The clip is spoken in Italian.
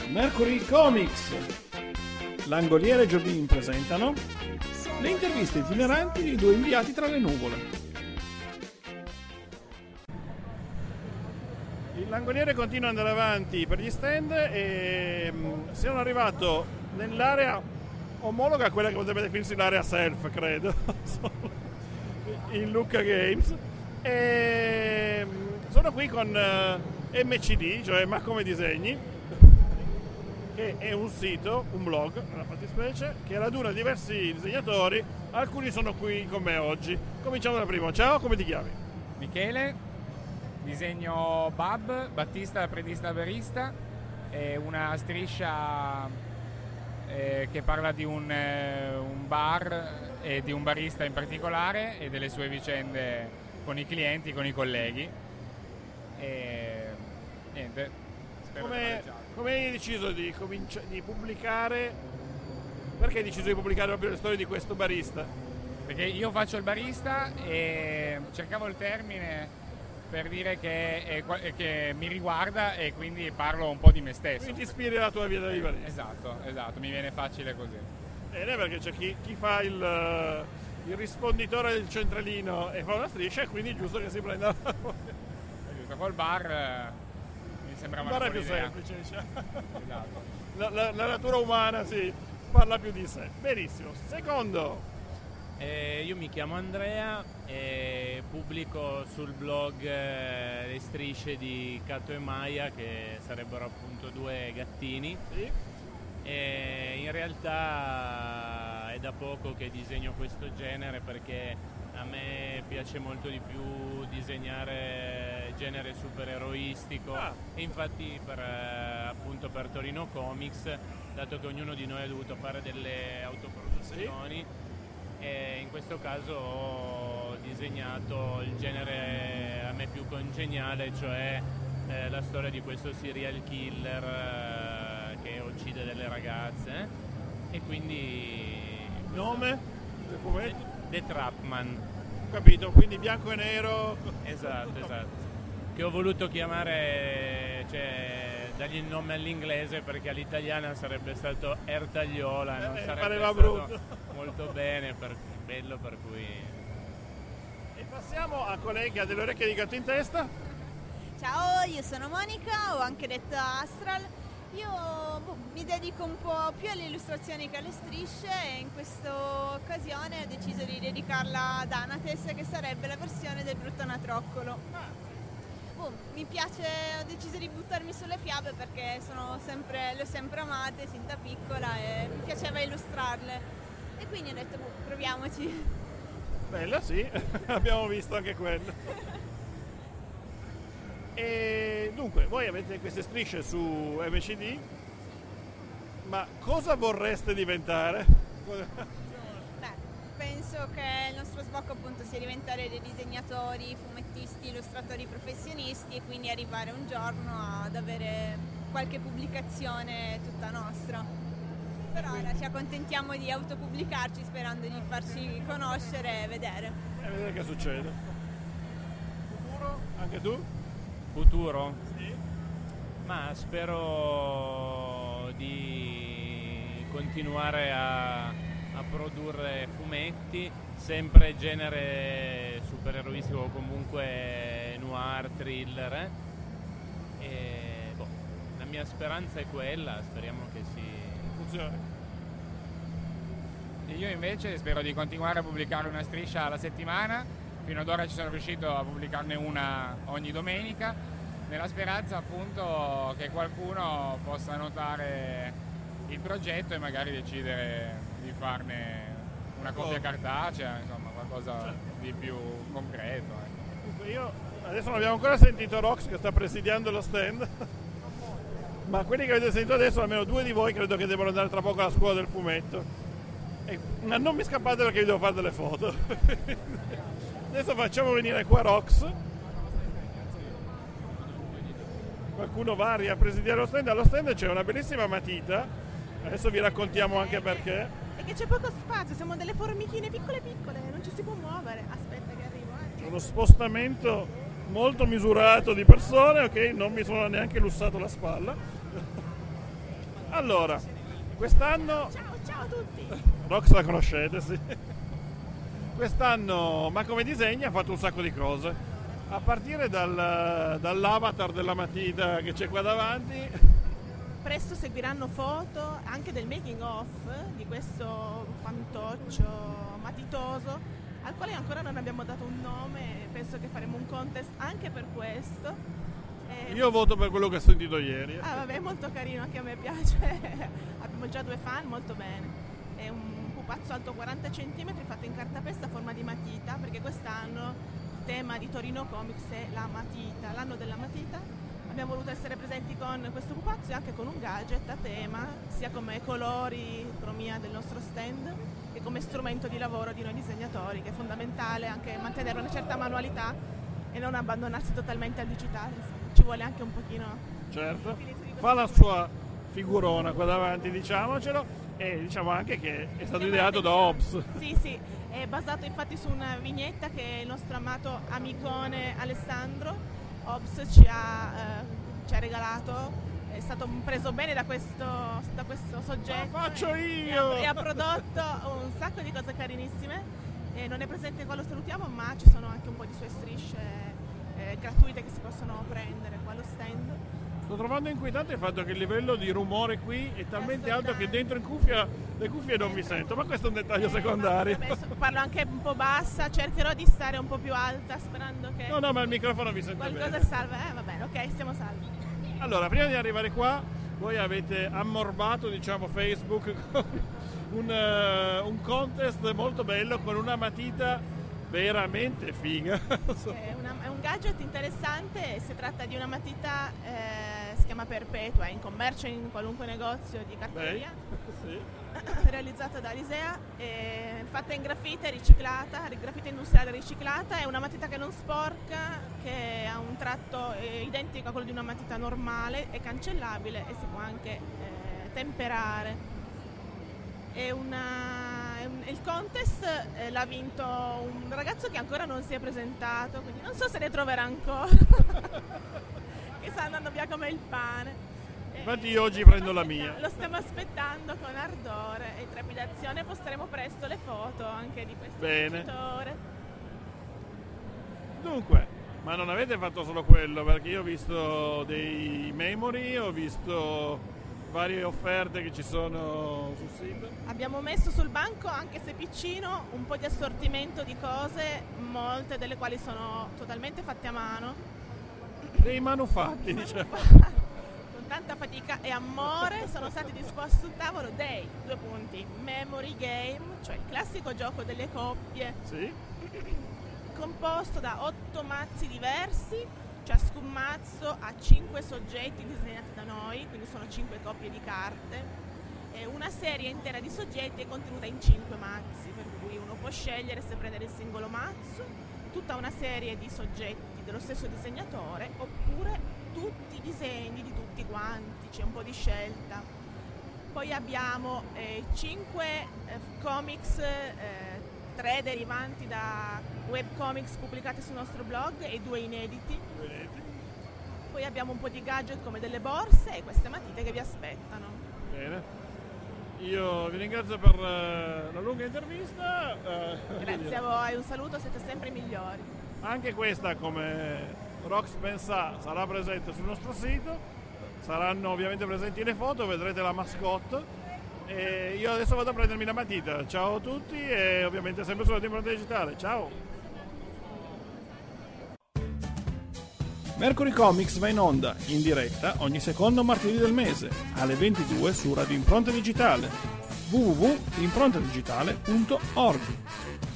Mercury Comics, Langoliere e Giordin presentano le interviste itineranti di due inviati tra le nuvole. Il Langoliere continua ad andare avanti per gli stand e sono arrivato nell'area omologa a quella che potrebbe definirsi l'area self, credo, in Lucca Games, e sono qui con MCD, cioè Ma Come Disegni, che è un sito, un blog, nella fattispecie, che raduna diversi disegnatori. Alcuni sono qui con me oggi. Cominciamo dal primo. Ciao, come ti chiami? Michele, disegno Bab, Battista, Apprendista, Barista, è una striscia che parla di un bar e di un barista in particolare e delle sue vicende con i clienti, con i colleghi. E niente, spero Come hai deciso di pubblicare? Perché hai deciso di pubblicare proprio le storie di questo barista? Perché io faccio il barista e cercavo il termine per dire che mi riguarda e quindi parlo un po' di me stesso. Quindi ti ispiri alla tua vita di barista. Esatto, mi viene facile così. Perché c'è chi fa il risponditore del centralino e fa una striscia, e quindi è giusto che si prenda È giusto, col bar mi sembra una è buona più idea. semplice, diciamo. Esatto. La natura umana parla più di sé. Benissimo. Secondo. Io mi chiamo Andrea e pubblico sul blog le strisce di Cato e Maya, che sarebbero appunto due gattini. Sì. E in realtà è da poco che disegno questo genere, perché a me piace molto di più disegnare genere supereroistico. E infatti appunto per Torino Comics, dato che ognuno di noi ha dovuto fare delle autoproduzioni, e in questo caso ho disegnato il genere a me più congeniale, cioè la storia di questo serial killer che uccide delle ragazze, e quindi Nome del fumetto? The Trapman. Capito, quindi bianco e nero. Esatto. Che ho voluto chiamare, cioè dargli il nome all'inglese, perché all'italiana sarebbe stato Ertagliola, non sarebbe pareva stato brutto. molto bello, per cui... E passiamo a colei che ha delle orecchie di gatto in testa. Ciao, io sono Monica, ho anche detto Astral. Io mi dedico un po' più alle illustrazioni che alle strisce, e in questa occasione ho deciso di dedicarla ad Anates, che sarebbe la versione del brutto anatroccolo. Mi piace, ho deciso di buttarmi sulle fiabe perché le ho sempre amate sin da piccola e mi piaceva illustrarle, e quindi ho detto proviamoci. Bella, sì, abbiamo visto anche quello. E dunque, voi avete queste strisce su MCD, ma cosa vorreste diventare? Penso che il nostro sbocco appunto sia diventare dei disegnatori, fumettisti, illustratori professionisti, e quindi arrivare un giorno ad avere qualche pubblicazione tutta nostra. Per ora ci accontentiamo di autopubblicarci, sperando di farci conoscere e vedere. E vedere che succede. Futuro? Anche tu? Futuro? Sì. Ma spero di continuare a produrre fumetti, sempre genere supereroistico o comunque noir, thriller, e la mia speranza è quella, speriamo che Funziona. Io invece spero di continuare a pubblicare una striscia alla settimana. Fino ad ora ci sono riuscito a pubblicarne una ogni domenica, nella speranza appunto che qualcuno possa notare il progetto e magari decidere di farne una copia cartacea, insomma qualcosa di più concreto. Dunque, io adesso non abbiamo ancora sentito Rox, che sta presidiando lo stand, ma quelli che avete sentito adesso, almeno due di voi, credo che devono andare tra poco alla scuola del fumetto. Ma non mi scappate perché vi devo fare delle foto. Adesso facciamo venire qua Rox. Qualcuno va a presidiare lo stand. Allo stand c'è una bellissima matita, adesso vi raccontiamo anche perché. E che c'è poco spazio, siamo delle formichine piccole, non ci si può muovere. Aspetta che arrivo. C'è uno spostamento molto misurato di persone, ok? Non mi sono neanche lussato la spalla. Allora, quest'anno Ciao a tutti. Rox la conoscete, sì. Quest'anno Ma come disegna ha fatto un sacco di cose, a partire dall'avatar della matita che c'è qua davanti. Presto seguiranno foto anche del making of di questo fantoccio matitoso, al quale ancora non abbiamo dato un nome. Penso che faremo un contest anche per questo. Io voto per quello che ho sentito ieri. Ah vabbè, è molto carino, anche a me piace. Abbiamo già 2 fan, molto bene. È un pupazzo alto 40 cm fatto in cartapesta a forma di matita, perché quest'anno il tema di Torino Comics è la matita, l'anno della matita. Abbiamo voluto essere presenti con questo pupazzo e anche con un gadget a tema, sia come colori, cromia del nostro stand, che come strumento di lavoro di noi disegnatori, che è fondamentale anche mantenere una certa manualità e non abbandonarsi totalmente al digitale. Insomma, ci vuole anche un pochino. Certo, fa la sua figurona qua davanti, diciamocelo, e diciamo anche che è stato ideato da Hobbs. Sì, è basato infatti su una vignetta che il nostro amato amicone Alessandro Hobbs ci ha regalato. È stato preso bene da questo soggetto. Lo faccio io! E ha prodotto un sacco di cose carinissime. Non è presente qua, lo salutiamo, ma ci sono anche un po' di sue strisce gratuite che si possono prendere qua allo stand. Sto trovando inquietante il fatto che il livello di rumore qui è talmente alto che dentro in cuffia le cuffie non mi sento, ma questo è un dettaglio secondario. Vabbè, parlo anche un po' bassa, cercherò di stare un po' più alta sperando che No, ma il microfono mi sente qualcosa bene. salva. Va bene, ok, siamo salvi. Allora, prima di arrivare qua, voi avete ammorbato, diciamo, Facebook con un contest molto bello con una matita veramente figa. È un gadget interessante, si tratta di una matita, si chiama Perpetua, è in commercio in qualunque negozio di cartoleria, Sì. realizzata da Alisea, fatta in grafite riciclata, grafite industriale riciclata. È una matita che non sporca, che ha un tratto identico a quello di una matita normale, è cancellabile e si può anche temperare. Il contest l'ha vinto un ragazzo che ancora non si è presentato, quindi non so se ne troverà ancora, che sta andando via come il pane. Infatti io oggi prendo la mia. Lo stiamo aspettando con ardore e trepidazione, posteremo presto le foto anche di questo vincitore. Dunque, ma non avete fatto solo quello, perché io ho visto dei memory, ho visto varie offerte che ci sono sul sito. Abbiamo messo sul banco, anche se piccino, un po' di assortimento di cose, molte delle quali sono totalmente fatte a mano. Dei manufatti, diciamo. Con tanta fatica e amore sono stati disposti sul tavolo dei 2 punti memory game, cioè il classico gioco delle coppie, Sì. composto da 8 mazzi diversi. Ciascun mazzo ha 5 soggetti disegnati da noi, quindi sono 5 coppie di carte. Una serie intera di soggetti è contenuta in 5 mazzi, per cui uno può scegliere se prendere il singolo mazzo, tutta una serie di soggetti dello stesso disegnatore, oppure tutti i disegni di tutti quanti, c'è un po' di scelta. Poi abbiamo 5 comics, 3 derivanti da webcomics pubblicati sul nostro blog e 2 inediti. Poi abbiamo un po' di gadget come delle borse e queste matite che vi aspettano. Bene. Io vi ringrazio per la lunga intervista. Grazie a voi, un saluto, siete sempre i migliori. Anche questa, come Rox ben sa, sarà presente sul nostro sito. Saranno ovviamente presenti le foto, vedrete la mascotte. E io adesso vado a prendermi la matita. Ciao a tutti e ovviamente sempre sulla Impronta Digitale. Ciao! Mercury Comics va in onda, in diretta, ogni secondo martedì del mese, alle 22 su Radio Impronta Digitale. www.improntadigitale.org